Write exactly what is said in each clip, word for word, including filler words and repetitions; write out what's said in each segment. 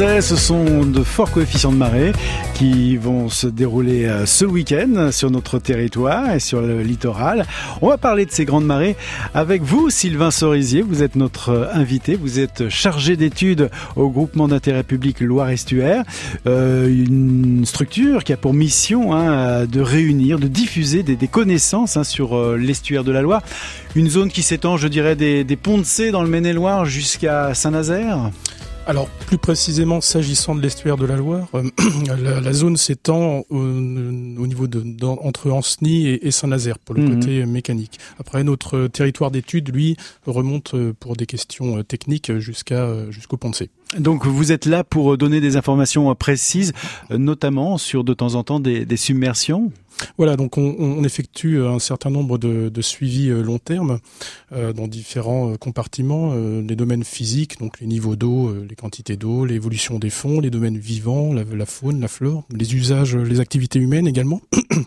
Saint-Nazaire, ce sont de forts coefficients de marée qui vont se dérouler ce week-end sur notre territoire et sur le littoral. On va parler de ces grandes marées avec vous, Sylvain Cerisier. Vous êtes notre invité, vous êtes chargé d'études au groupement d'intérêt public Loire-Estuaire, euh, une structure qui a pour mission hein, de réunir, de diffuser des, des connaissances hein, sur euh, l'estuaire de la Loire. Une zone qui s'étend, je dirais, des, des ponts de Cé dans le Maine-et-Loire jusqu'à Saint-Nazaire. Alors, plus précisément, s'agissant de l'estuaire de la Loire, euh, la, la zone s'étend au, au niveau de, de entre Ancenis et, et Saint-Nazaire pour le mmh. côté mécanique. Après, notre territoire d'étude, lui, remonte pour des questions techniques jusqu'à jusqu'au pont de Cé. Donc, vous êtes là pour donner des informations précises, notamment sur de temps en temps des, des submersions. Voilà, donc on, on effectue un certain nombre de, de suivis long terme euh, dans différents compartiments, euh, les domaines physiques, donc les niveaux d'eau, euh, les quantités d'eau, l'évolution des fonds, les domaines vivants, la, la faune, la flore, les usages, les activités humaines également.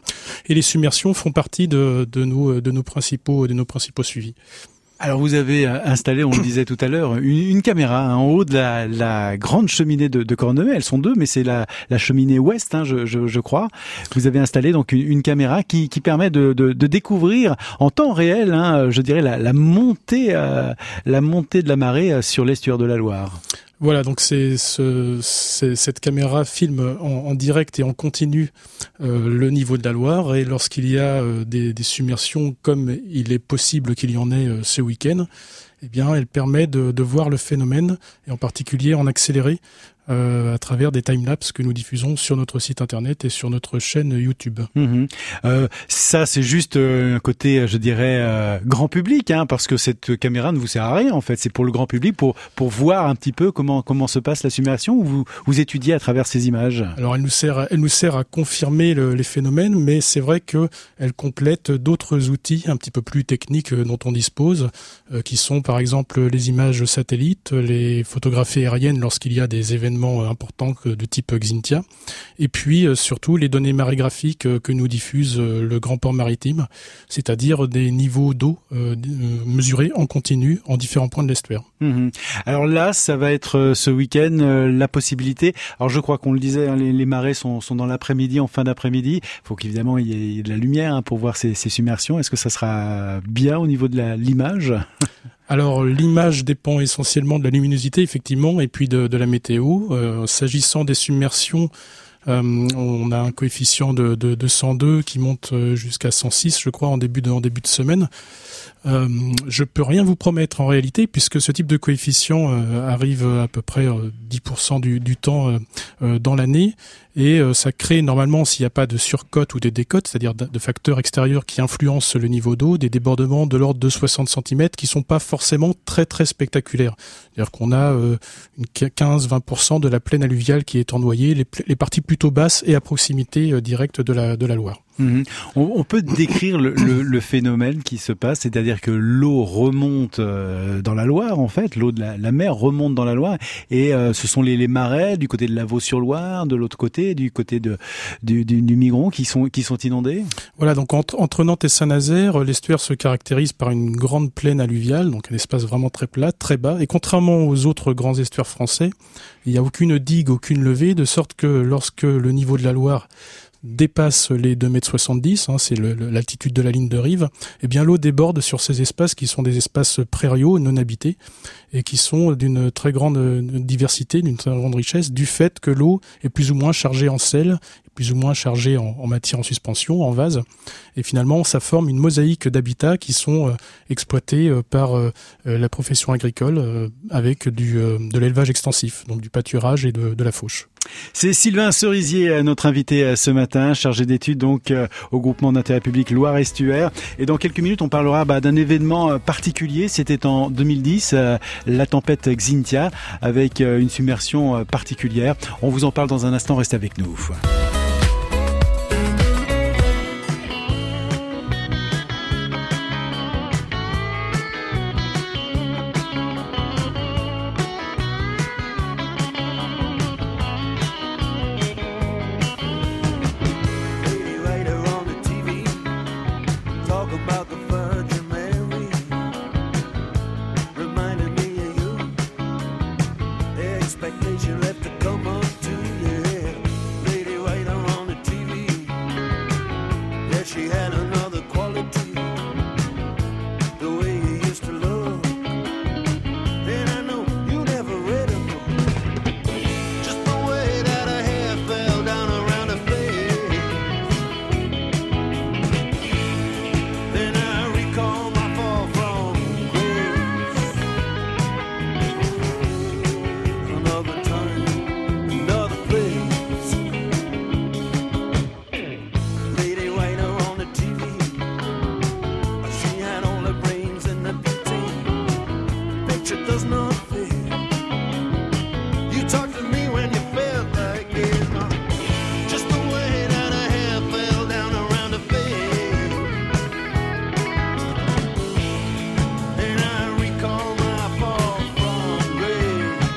Et les submersions font partie de, de, nos, de, nos, principaux, de nos principaux suivis. Alors vous avez installé, on le disait tout à l'heure, une, une caméra hein, en haut de la, la grande cheminée de, de Cornebay. Elles sont deux, mais c'est la, la cheminée ouest, hein, je, je, je crois. Vous avez installé donc une, une caméra qui, qui permet de, de, de découvrir en temps réel, hein, je dirais, la, la montée, euh, la montée de la marée sur l'estuaire de la Loire. Voilà, donc c'est, ce, c'est cette caméra filme en, en direct et en continu euh, le niveau de la Loire, et lorsqu'il y a euh, des, des submersions comme il est possible qu'il y en ait euh, ce week-end, eh bien, elle permet de, de voir le phénomène, et en particulier en accéléré euh, à travers des timelapses que nous diffusons sur notre site internet et sur notre chaîne YouTube. Mmh. Euh, ça, c'est juste un côté, je dirais, euh, grand public, hein, parce que cette caméra ne vous sert à rien, en fait. C'est pour le grand public, pour pour voir un petit peu comment comment se passe la submersion, ou vous vous étudiez à travers ces images. Alors, elle nous sert, elle nous sert à confirmer le, les phénomènes, mais c'est vrai que elle complète d'autres outils un petit peu plus techniques dont on dispose, euh, qui sont par exemple les images satellites, les photographies aériennes lorsqu'il y a des événements importants de type Xynthia, et puis euh, surtout les données marégraphiques euh, que nous diffuse euh, le Grand Port Maritime, c'est-à-dire des niveaux d'eau euh, mesurés en continu en différents points de l'estuaire. Mmh. Alors là, ça va être euh, ce week-end euh, la possibilité. Alors je crois qu'on le disait, hein, les, les marées sont, sont dans l'après-midi, en fin d'après-midi. Il faut qu'évidemment il y ait de la lumière hein, pour voir ces, ces submersions. Est-ce que ça sera bien au niveau de la, l'image ? Alors, l'image dépend essentiellement de la luminosité, effectivement, et puis de, de la météo. Euh, s'agissant des submersions, euh, on a un coefficient de, de, de cent deux qui monte jusqu'à cent six, je crois, en début de, en début de semaine. Euh, je peux rien vous promettre en réalité, puisque ce type de coefficient euh, arrive à peu près euh, dix pour cent du, du temps euh, euh, dans l'année, et euh, ça crée normalement, s'il n'y a pas de surcote ou des décotes, c'est-à-dire de, de facteurs extérieurs qui influencent le niveau d'eau, des débordements de l'ordre de soixante centimètres qui sont pas forcément très très spectaculaires. C'est-à-dire qu'on a euh, une quinze à vingt pour cent de la plaine alluviale qui est ennoyée, les, les parties plutôt basses et à proximité euh, directe de la, de la Loire. Mmh. On, on peut décrire le, le, le phénomène qui se passe, c'est-à-dire que l'eau remonte euh, dans la Loire, en fait, l'eau de la, la mer remonte dans la Loire, et euh, ce sont les, les marais du côté de la Vaux-sur-Loire, de l'autre côté, du côté de, du, du, du Migron, qui sont, qui sont inondés. Voilà, donc entre, entre Nantes et Saint-Nazaire, l'estuaire se caractérise par une grande plaine alluviale, donc un espace vraiment très plat, très bas, et contrairement aux autres grands estuaires français, il n'y a aucune digue, aucune levée, de sorte que lorsque le niveau de la Loire dépasse les deux mètres soixante-dix, hein, c'est le, l'altitude de la ligne de rive, eh bien l'eau déborde sur ces espaces qui sont des espaces prairiaux, non habités, et qui sont d'une très grande diversité, d'une très grande richesse, du fait que l'eau est plus ou moins chargée en sel, plus ou moins chargée en, en matière en suspension, en vase, et finalement ça forme une mosaïque d'habitats qui sont euh, exploités euh, par euh, la profession agricole euh, avec du, euh, de l'élevage extensif, donc du pâturage et de, de la fauche. C'est Sylvain Cerisier, notre invité ce matin, chargé d'études donc euh, au groupement d'intérêt public Loire-Estuaire. Et dans quelques minutes, on parlera bah, d'un événement particulier. C'était en deux mille dix, euh, la tempête Xynthia, avec euh, une submersion euh, particulière. On vous en parle dans un instant, restez avec nous. expectation left to come up to you. Lady right on the T V. Yeah, she had another quality. The way you used to look. Then I know you never read a book. Just the way that her hair fell down around her face. Then I recall my fall from grace. Another time, another place. Lady Whiter on the T V. She had all the brains and the beauty. Picture does not fit. You talked to me when you felt like it. uh, Just the way that her hair fell down around her face. And I recall my fall from grace.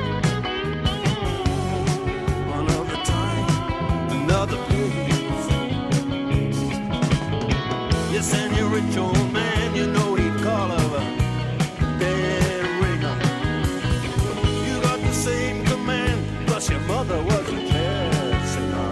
Another time, another place. Yes, and your rich old man, you know he'd call her a dead ringer. You got the same command, plus your mother was a jazz singer.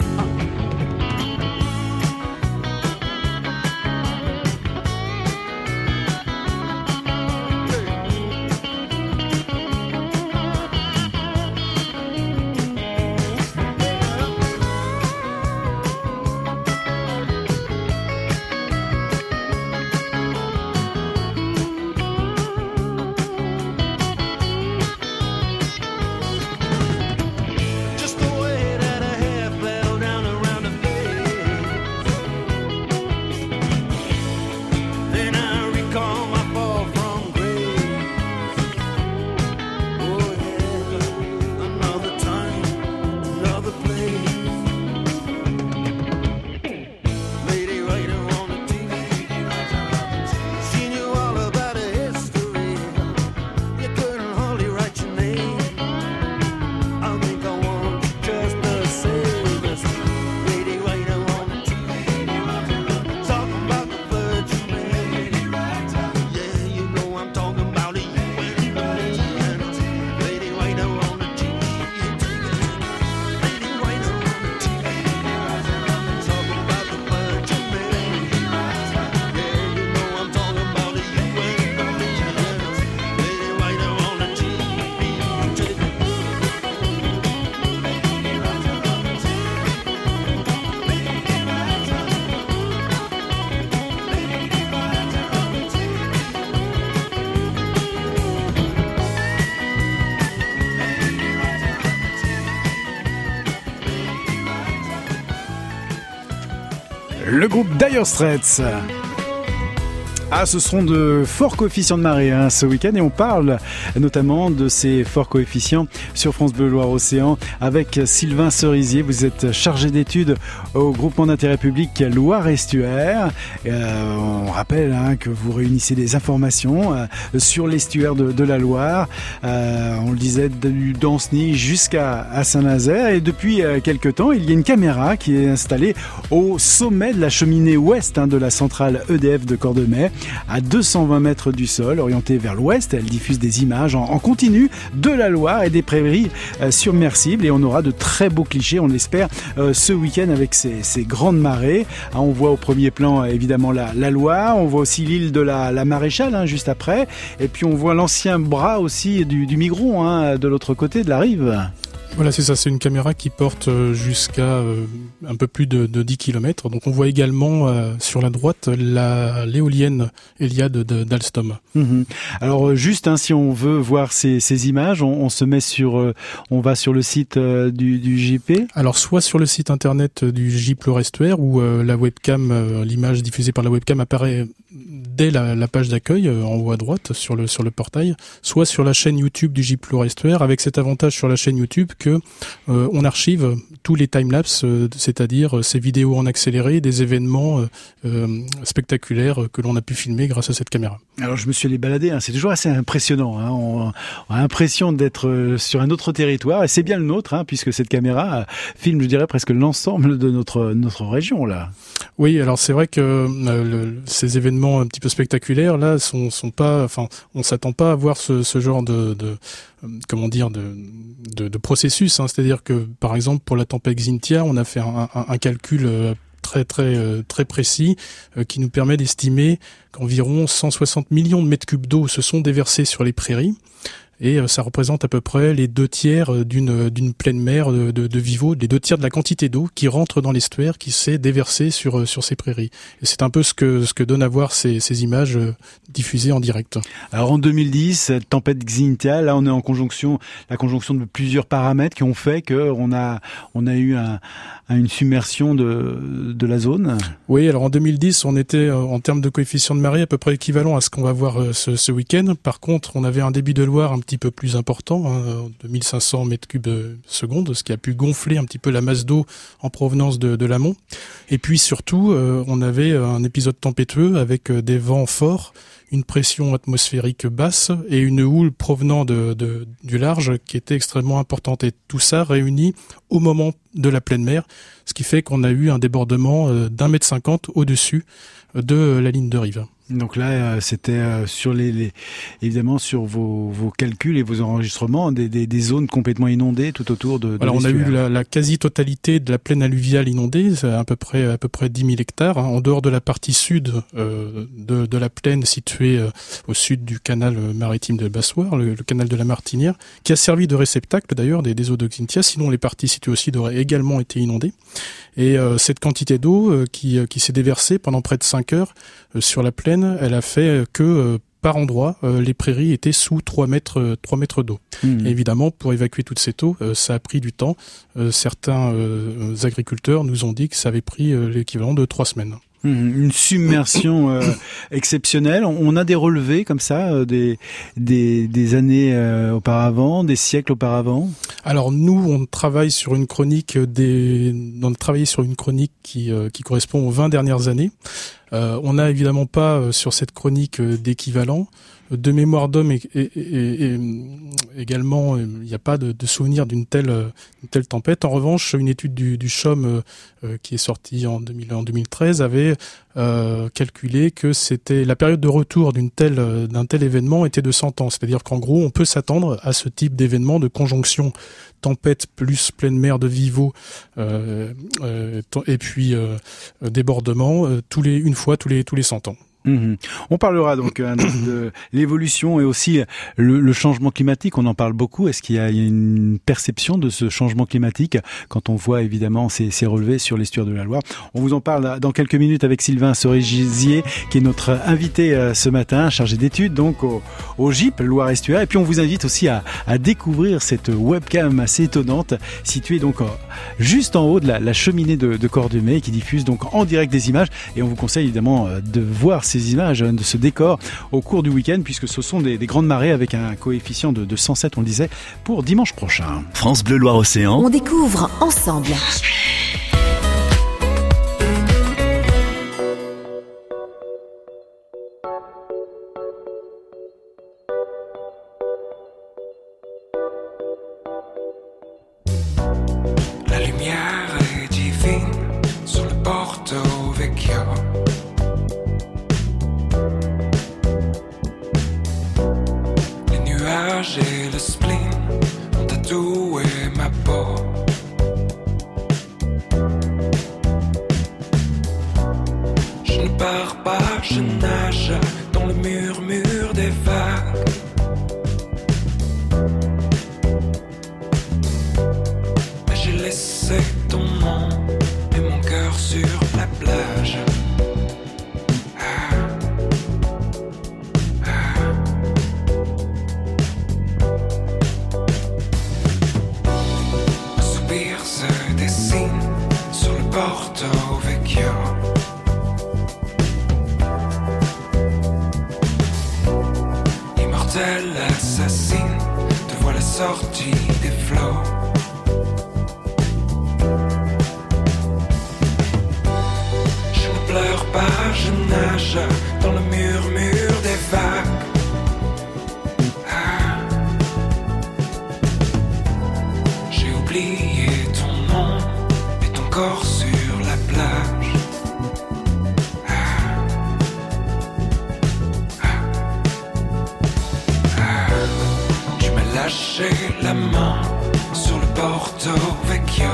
Just the way that her hair fell down around her face. Then I recall my fall from grace. Oh yeah, another time, another place. Lady writer on the T V. She knew all about her history. You couldn't hardly write your name. I think I want you just the same. Lady Whiter on the T V. Talking about the Virgin Mary. Yeah, you know I'm talking about you and me. Lady Whiter on the T V. Lady Whiter on the T V. Talking about the Virgin Mary. Yeah, you know I'm talking about you and me. Lady Whiter on the T V. Le groupe Dire Straits. Ah, ce seront de forts coefficients de marée hein, ce week-end et on parle notamment de ces forts coefficients sur France Bleu Loire-Océan avec Sylvain Cerisier. Vous êtes chargé d'études au groupement d'intérêt public Loire-Estuaire. Euh, on rappelle hein, que vous réunissez des informations euh, sur l'estuaire de, de la Loire. Euh, on le disait du d'Ancenis jusqu'à à Saint-Nazaire et depuis euh, quelques temps, il y a une caméra qui est installée au sommet de la cheminée ouest hein, de la centrale E D F de Cordemais. À deux cent vingt mètres du sol, orientée vers l'ouest, elle diffuse des images en, en continu de la Loire et des prairies euh, submersibles et on aura de très beaux clichés, on l'espère, euh, ce week-end avec ces, ces grandes marées. Hein, on voit au premier plan évidemment la, la Loire, on voit aussi l'île de la, la Maréchale hein, juste après et puis on voit l'ancien bras aussi du, du Migron hein, de l'autre côté de la rive. Voilà, c'est ça, c'est une caméra qui porte jusqu'à euh, un peu plus de, de dix kilomètres. Donc on voit également euh, sur la droite la l'éolienne Eliade de, d'Alstom. Mmh. Alors juste, hein, si on veut voir ces, ces images, on, on se met sur, euh, on va sur le site euh, du, du J P. Alors soit sur le site internet du J P Loire-Estuaire où euh, la webcam, euh, l'image diffusée par la webcam apparaît dès la, la page d'accueil euh, en haut à droite sur le sur le portail, soit sur la chaîne YouTube du J P Loire-Estuaire avec cet avantage sur la chaîne YouTube que euh, on archive tous les timelapses, euh, c'est-à-dire euh, ces vidéos en accéléré des événements euh, euh, spectaculaires que l'on a pu filmer grâce à cette caméra. Alors je me suis allé balader, hein, c'est toujours assez impressionnant. Hein, on, on a l'impression d'être sur un autre territoire et c'est bien le nôtre, hein, puisque cette caméra filme, je dirais, presque l'ensemble de notre notre région là. Oui, alors c'est vrai que euh, le, ces événements un petit peu peu spectaculaires, là, sont, sont pas, enfin, on s'attend pas à voir ce, ce genre de, de euh, comment dire, de, de, de processus. Hein. C'est-à-dire que, par exemple, pour la tempête Xynthia, on a fait un, un, un calcul euh, très très euh, très précis euh, qui nous permet d'estimer qu'environ cent soixante millions de mètres cubes d'eau se sont déversés sur les prairies. Et euh, ça représente à peu près les deux tiers d'une d'une pleine mer de, de, de Vivo, les deux tiers de la quantité d'eau qui rentre dans l'estuaire, qui s'est déversée sur sur ces prairies. Et c'est un peu ce que ce que donnent à voir ces ces images euh, diffusées en direct. Alors en deux mille dix, cette tempête Xynthia, là on est en conjonction, la conjonction de plusieurs paramètres qui ont fait que on a on a eu un, une submersion de de la zone. Oui, alors en deux mille dix, on était euh, en termes de coefficient de marée à peu près équivalent à ce qu'on va voir euh, ce, ce week-end. Par contre, on avait un débit de Loire un petit peu plus important, hein, de mille cinq cents mètres cubes secondes, ce qui a pu gonfler un petit peu la masse d'eau en provenance de, de l'amont. Et puis surtout, euh, on avait un épisode tempétueux avec euh, des vents forts, une pression atmosphérique basse et une houle provenant de, de, du large qui était extrêmement importante. Et tout ça réuni au moment de la pleine mer, ce qui fait qu'on a eu un débordement euh, d'un mètre cinquante au-dessus de la ligne de rive. Donc là, c'était sur les, les évidemment sur vos, vos calculs et vos enregistrements des, des, des zones complètement inondées tout autour de. de voilà, on a eu la, la quasi-totalité de la plaine alluviale inondée, c'est à peu près à peu près dix mille hectares, hein, en dehors de la partie sud euh, de, de la plaine située euh, au sud du canal maritime de Bassoir, le, le canal de la Martinière, qui a servi de réceptacle d'ailleurs des, des eaux de Xynthia. Sinon, les parties situées au sud auraient également été inondées. Et euh, cette quantité d'eau euh, qui, euh, qui s'est déversée pendant près de cinq heures euh, sur la plaine, elle a fait que euh, par endroit, euh, les prairies étaient sous trois mètres, euh, trois mètres d'eau. Mmh. Et évidemment, pour évacuer toute cette eau, euh, ça a pris du temps. Euh, certains euh, agriculteurs nous ont dit que ça avait pris euh, l'équivalent de trois semaines. Une submersion euh, exceptionnelle. On a des relevés comme ça, euh, des, des, des années euh, auparavant, des siècles auparavant. Alors nous, on travaille sur une chronique des, on a travaillé sur une chronique qui, euh, qui correspond aux vingt dernières années. Euh, on n'a évidemment pas euh, sur cette chronique euh, d'équivalent. De mémoire d'homme et, et, et, et également, il n'y a pas de, de souvenir d'une telle, une telle tempête. En revanche, une étude du, du C H O M euh, qui est sortie en, deux mille, en deux mille treize avait euh, calculé que c'était la période de retour d'une telle, d'un tel événement était de cent ans. C'est-à-dire qu'en gros, on peut s'attendre à ce type d'événement de conjonction tempête plus pleine mer de Vivo euh, euh, et puis euh, débordement euh, tous les une fois tous les tous les cent ans. Mmh. On parlera donc hein, de, de l'évolution et aussi le, le changement climatique. On en parle beaucoup. Est-ce qu'il y a une perception de ce changement climatique quand on voit évidemment ces, ces relevés sur l'estuaire de la Loire? On vous en parle dans quelques minutes avec Sylvain Cerisier, qui est notre invité euh, ce matin, chargé d'études donc au, au G I P Loire-Estuaire. Et puis on vous invite aussi à, à découvrir cette webcam assez étonnante située donc euh, juste en haut de la, la cheminée de, de Cordemais, qui diffuse donc en direct des images. Et on vous conseille évidemment euh, de voir ces images, de ce décor au cours du week-end, puisque ce sont des, des grandes marées avec un coefficient de, de cent sept, on le disait, pour dimanche prochain. France Bleu Loire-Océan. On découvre ensemble. La lumière est divine sur le Porto Vecchio. Et le spleen ont tatoué ma peau. Je ne pars pas, je nage dans le murmure des vagues. Mais j'ai laissé ton nom et mon cœur sur la plage. Porto Vecchio. Immortel assassine, te voilà sortie des flots. Je ne pleure pas, je nage dans le murmure des vagues. Ah. J'ai oublié ton nom et ton corps sur la plage. Ah. Porto Vecchio.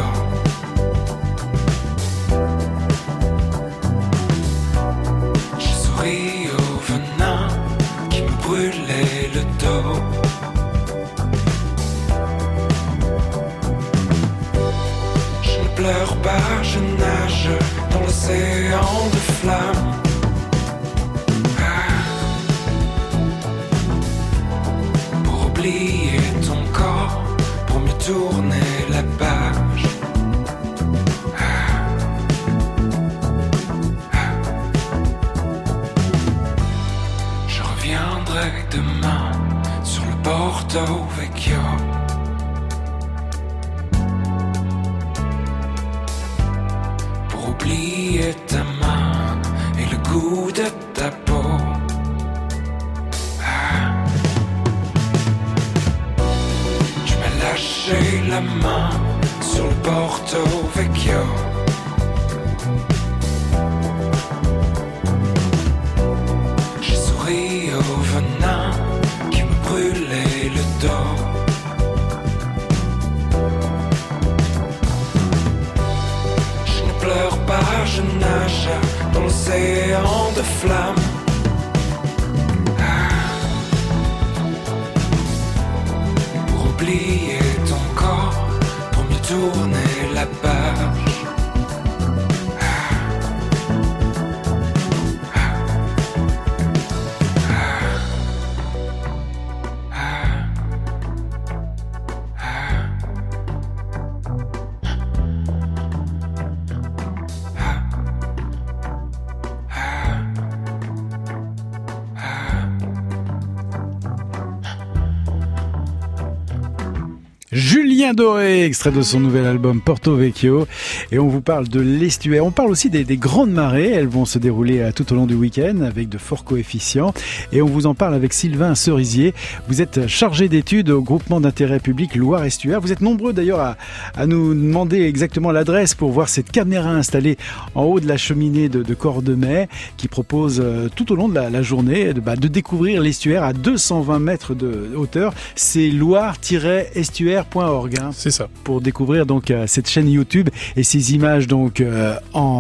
J'ai souri au venin qui me brûlait le dos. Je ne pleure pas, je nage dans l'océan de flammes. Ah. Pour oublier ton corps, pour mieux tourner la page. Ah. Ah. Je reviendrai demain sur le Porto Vecchio. Pour oublier ta main et le goût de ta peau. Ah. Tu m'as lâché la main sur le Porto Vecchio. J'ai souri au venin qui me brûlait le dos. Je ne pleure pas, je nage dans l'océan de flammes. Ah. Pour oublier ton corps, pour mieux tourner la page. Ah. Ah. Ah. Ah. Ah. Julien Doré, extrait de son nouvel album Porto Vecchio, et on vous parle de l'estuaire. On parle aussi des, des grandes marées, elles vont se dérouler euh, tout au long du week-end avec de forts coefficients, et on vous en parle avec Sylvain Cerisier. Vous êtes chargé d'études au groupement d'intérêt public Loire-Estuaire. Vous êtes nombreux d'ailleurs à, à nous demander exactement l'adresse pour voir cette caméra installée en haut de la cheminée de, de Cordemais qui propose euh, tout au long de la, la journée de, bah, de découvrir l'estuaire à deux cent vingt mètres de hauteur. C'est loire tiret estuaire point org. Hein, C'est ça. pour découvrir donc euh, cette chaîne YouTube et ces images donc euh,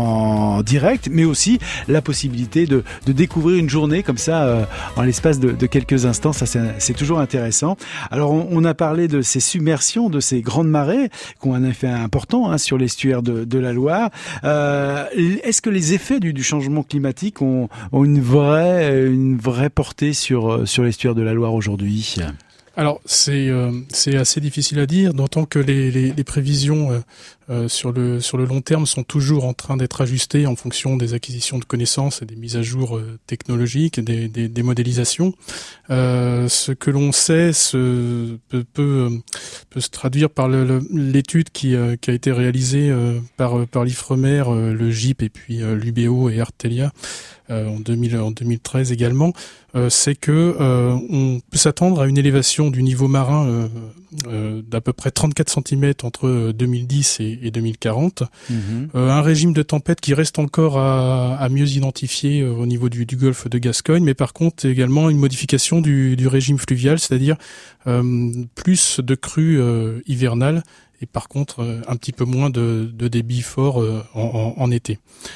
en direct, mais aussi la possibilité de, de découvrir une journée comme ça euh, en l'espace de, de quelques instants. Ça c'est, c'est toujours intéressant. Alors on, on a parlé de ces submersions, de ces grandes marées qui ont un effet important hein, sur l'estuaire de, de la Loire. Euh, est-ce que les effets du, du changement climatique ont, ont une vraie une vraie portée sur sur l'estuaire de la Loire aujourd'hui ? Alors c'est euh, c'est assez difficile à dire, d'autant que les, les, les prévisions euh, euh, sur le sur le long terme sont toujours en train d'être ajustées en fonction des acquisitions de connaissances et des mises à jour euh, technologiques, des, des, des modélisations. Euh, ce que l'on sait se, peut, peut peut se traduire par le, le, l'étude qui euh, qui a été réalisée euh, par par l'Ifremer, euh, le G I P et puis euh, l'U B O et Artelia euh, en deux mille en deux mille treize également. Euh, c'est que euh, on peut s'attendre à une élévation du niveau marin euh, euh, d'à peu près trente-quatre centimètres entre deux mille dix et, et deux mille quarante. Mmh. Euh, un régime de tempête qui reste encore à, à mieux identifier euh, au niveau du, du golfe de Gascogne, mais par contre également une modification du, du régime fluvial, c'est-à-dire euh, plus de crues euh, hivernales et par contre euh, un petit peu moins de, de débit fort euh, en, en, en été.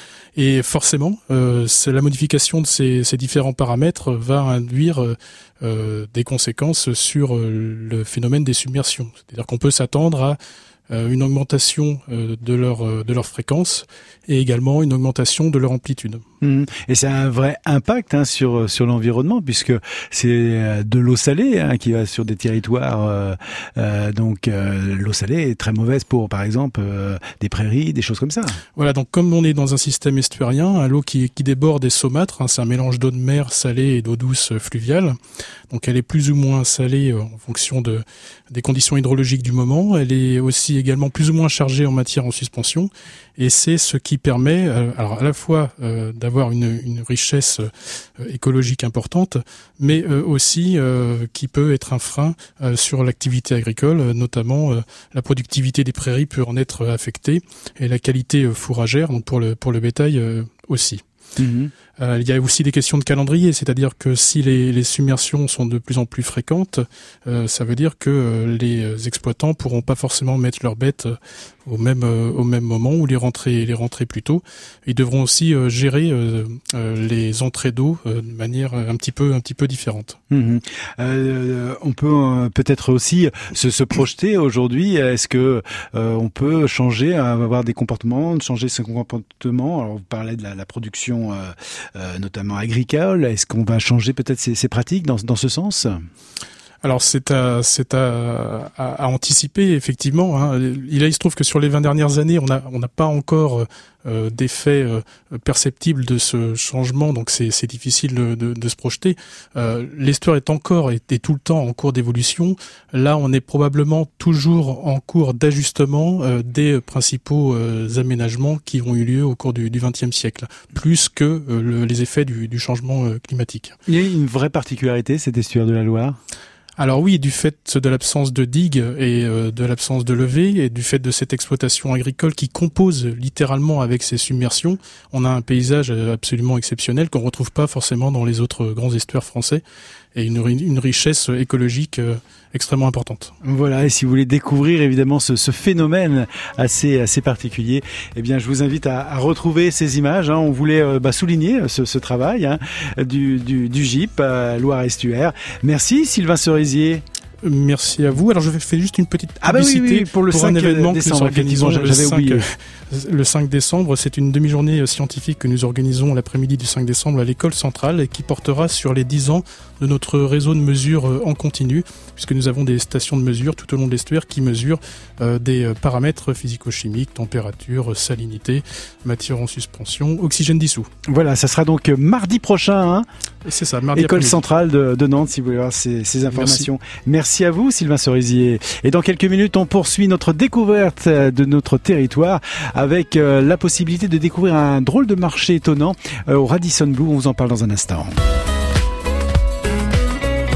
Et forcément, euh, c'est la modification de ces, ces différents paramètres va induire euh, des conséquences sur euh, le phénomène des submersions. C'est-à-dire qu'on peut s'attendre à euh, une augmentation euh, de leur euh, de leur fréquence et également une augmentation de leur amplitude. Mmh. Et c'est un vrai impact hein, sur sur l'environnement puisque c'est de l'eau salée hein, qui va sur des territoires. Euh, euh, donc euh, l'eau salée est très mauvaise pour, par exemple, euh, des prairies, des choses comme ça. Voilà. Donc comme on est dans un système estuarien, hein, l'eau qui qui déborde est saumâtre. Hein, c'est un mélange d'eau de mer salée et d'eau douce fluviale. Donc elle est plus ou moins salée euh, en fonction de des conditions hydrologiques du moment. Elle est aussi également plus ou moins chargée en matière en suspension. Et c'est ce qui permet, euh, alors à la fois euh, d'avoir une, une richesse euh, écologique importante, mais euh, aussi euh, qui peut être un frein euh, sur l'activité agricole, euh, notamment euh, la productivité des prairies peut en être affectée et la qualité euh, fourragère, donc pour le pour le bétail euh, aussi. Mmh. Euh, il y a aussi des questions de calendrier, c'est-à-dire que si les, les submersions sont de plus en plus fréquentes, euh, ça veut dire que euh, les exploitants pourront pas forcément mettre leurs bêtes euh, au même euh, au même moment ou les rentrer les rentrer plus tôt. Ils devront aussi euh, gérer euh, euh, les entrées d'eau euh, de manière un petit peu un petit peu différente. Mmh. Euh, on peut euh, peut-être aussi se, se projeter aujourd'hui. Est-ce que euh, on peut changer, avoir des comportements, changer ses comportements? Alors vous parlez de la, la production, euh, euh, notamment agricole. Est-ce qu'on va changer peut-être ses, ses pratiques dans, dans ce sens? Alors c'est à c'est à, à, à anticiper effectivement. Hein. Il, il se trouve que sur les vingt dernières années, on a on n'a pas encore euh, d'effet euh, perceptible de ce changement, donc c'est c'est difficile de, de, de se projeter. Euh, l'estuaire est encore et est tout le temps en cours d'évolution. Là, on est probablement toujours en cours d'ajustement euh, des principaux euh, aménagements qui ont eu lieu au cours du vingtième siècle, plus que euh, le, les effets du, du changement euh, climatique. Il y a une vraie particularité, cet estuaire de la Loire? Alors oui, du fait de l'absence de digues et euh, de l'absence de levée et du fait de cette exploitation agricole qui compose littéralement avec ces submersions, on a un paysage absolument exceptionnel qu'on retrouve pas forcément dans les autres grands estuaires français et une, une richesse écologique euh, extrêmement importante. Voilà, et si vous voulez découvrir évidemment ce, ce phénomène assez assez particulier, eh bien je vous invite à, à retrouver ces images. Hein. On voulait euh, bah, souligner ce, ce travail hein, du, du, du G I P euh, Loire-Estuaire. Merci Sylvain Cerisier. Merci à vous. Alors je fais juste une petite publicité ah bah oui, oui, oui, pour, le pour cinq un événement décembre, que nous organisons le j'avais cinq, oublié. Le cinq décembre. C'est une demi-journée scientifique que nous organisons l'après-midi du cinq décembre à l'école centrale et qui portera sur les dix ans de notre réseau de mesure en continu, puisque nous avons des stations de mesure tout au long de l'estuaire qui mesurent euh, des paramètres physico-chimiques, température, salinité, matière en suspension, oxygène dissous. Voilà, ça sera donc mardi prochain. Hein. C'est ça, mardi École après-midi. centrale de, de Nantes, si vous voulez avoir ces, ces informations. Merci. Merci à vous, Sylvain Cerisier. Et dans quelques minutes, on poursuit notre découverte de notre territoire avec euh, la possibilité de découvrir un drôle de marché étonnant euh, au Radisson Blu. On vous en parle dans un instant.